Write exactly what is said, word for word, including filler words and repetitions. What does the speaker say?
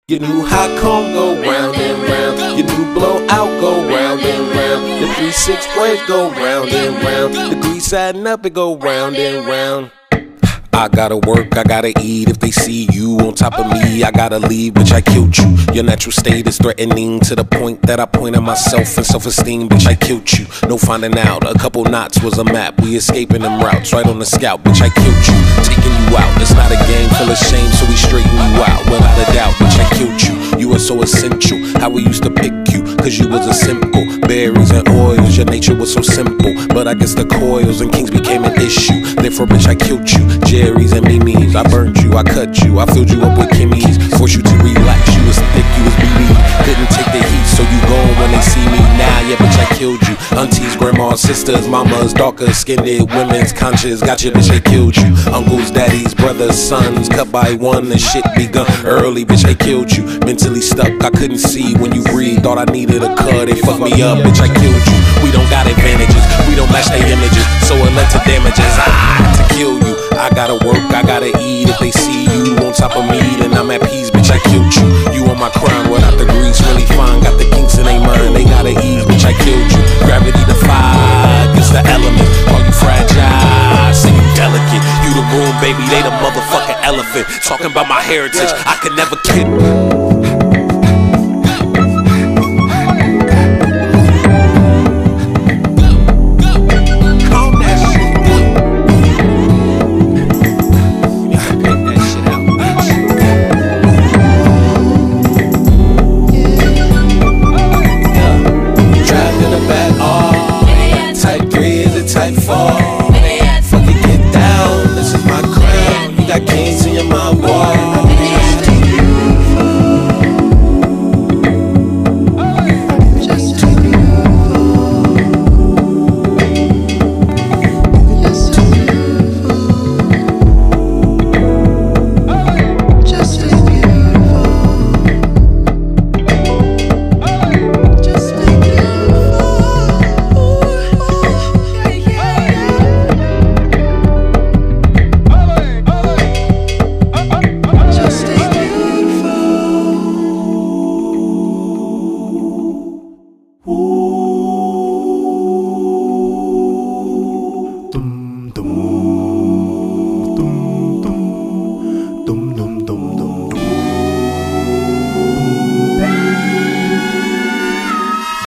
Your new hot comb go round and round. Your new blowout go round and round. The three six waves go round and round. The grease adding up, it go round and round. I gotta work, I gotta eat. If they see you on top of me, I gotta leave, bitch, I killed you. Your natural state is threatening to the point that I point at myself and self-esteem, bitch, I killed you. No finding out, a couple knots was a map. We escaping them routes, right on the scout, bitch, I killed you. Taking you out, it's not a game full of shame, so we straighten you out. Without a doubt, bitch, I killed you. You were so essential, how we used to pick you, cause you was a simple. Berries and oils, your nature was so simple. But I guess the coils and kings became an issue. Therefore, bitch, I killed you. Jerry's and Mimi's, I burned you, I cut you, I filled you up with Kimmy's. Forced you to relax, you was thick, you was B B. Couldn't take the heat, so you gone when they see me now. Yeah, bitch, I killed you. Aunties, grandmas, sisters, mamas, darker skinned women's conscious. Got you, bitch, I killed you. Uncles, daddies, brothers, sons, cut by one, and shit begun early, bitch, I killed you. Mentally stuck, I couldn't see when you breathe. Thought I needed a cut, they fucked me up, bitch, I killed you. We don't got advantages, we don't match their images, so it led to damages. Ah, to kill you. I gotta work, I gotta eat. If they see you on top of me, then I'm at peace, bitch, I killed you. You on my crown without the grease, really fine. Got the kinks in they mind, they gotta ease, bitch, I killed you. Gravity defied, it's the element. Call you fragile, say you delicate. You the room, baby, they the motherfucking elephant. Talking about my heritage, I could never kid.